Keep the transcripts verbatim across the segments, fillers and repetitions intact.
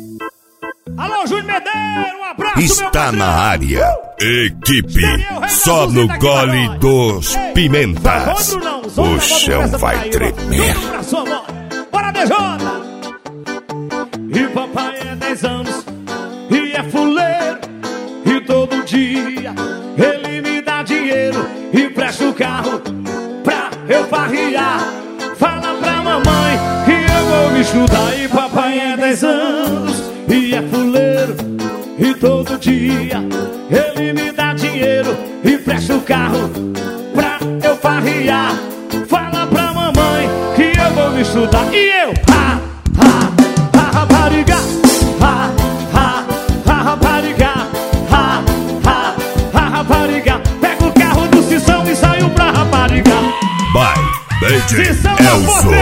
Alô, Júnior Medeiro, um abraço, está na área. Equipe só no gole dos pimentas. O chão vai tremer. Bora, D J! E papai é dez anos e é fuleiro, e todo dia ele me dá dinheiro e presta o carro pra eu farriar. Fala pra mamãe que eu vou me estudar. E papai é dez anos e é fuleiro, e todo dia ele me dá dinheiro e presta o carro pra eu farriar. Fala pra mamãe que eu vou me estudar. E eu, ha, ha, ha, rapariga, ha, ha, ha, rapariga, ha, ha, ha, rapariga. Pega o carro do Cissão e saio pra rapariga. By D J Cissão, Elzo,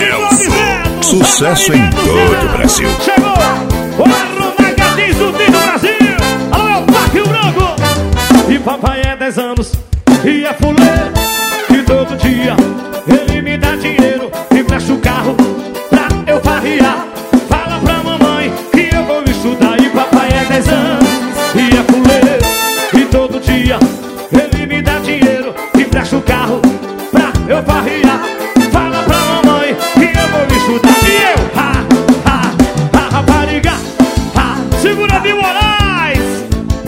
Elzo. Sucesso em todo o Brasil. Chegou o Arrumagadinho do Brasil. Alô, meu Paco Branco. E papai é dez anos e é fuleiro, e todo dia ele me dá dinheiro e presta o carro pra eu farriar. Fala pra mamãe que eu vou estudar. E papai é dez anos e é fuleiro, e todo dia ele me dá dinheiro e presta o carro pra eu farriar. Fala pra mamãe que eu vou estudar. E eu, ha, ha, ha, rapariga, ha, segura de Moraes,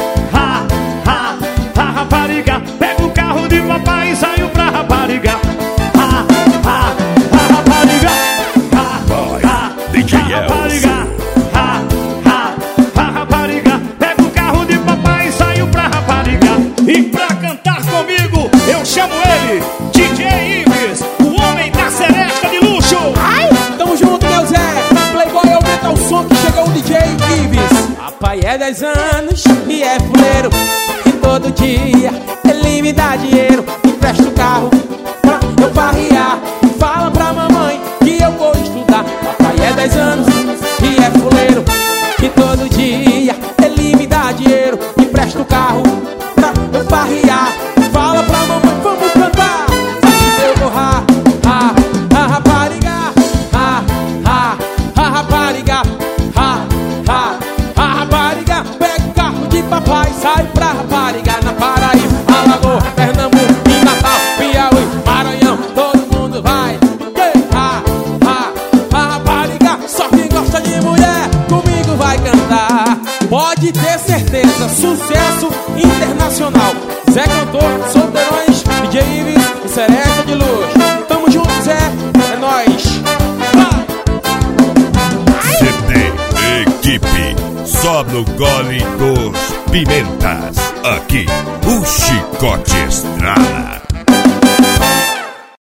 ha, ha, ha, rapariga. Pega o carro de papai e saio pra rapariga. Ha, ha, ha, rapariga, ha, ha, D J ha, rapariga, ha, ha, ha, rapariga. Pega o carro de papai e saio pra rapariga. E pra cantar comigo eu chamo ele, D J Ives, o homem da seresta de luxo. Ai, tamo junto, meu Zé. Playboy, aumenta o som que chegou o D J Ives. Papai é dez anos e é fuleiro, e todo dia ele me dá dinheiro e presta o carro pra eu farriar. Fala pra mamãe que eu vou estudar. Papai é dez anos e é fuleiro, e todo dia ele me dá dinheiro e presta o carro pra eu farriar. Fala pra mamãe, vamos cantar. Eu vou ha, ha, ha, rapariga, ha, ha, ha, rapariga, ha, ha, ha, rapariga. Pega o carro de papai, sai pra rapariga. Na Paraíba, Alagoas, Pernambuco, em Natal, Piauí, Maranhão, todo mundo vai. Ha, ha, ha, rapariga. Só quem gosta de mulher comigo vai cantar. Pode ter certeza, sucesso internacional. Zé Cantor, Solteirões, D J Ives e Seresta de Luxo. Tamo junto, Zé, é nóis. C D Equipe só no gole dos pimentas. Aqui o chicote estrala.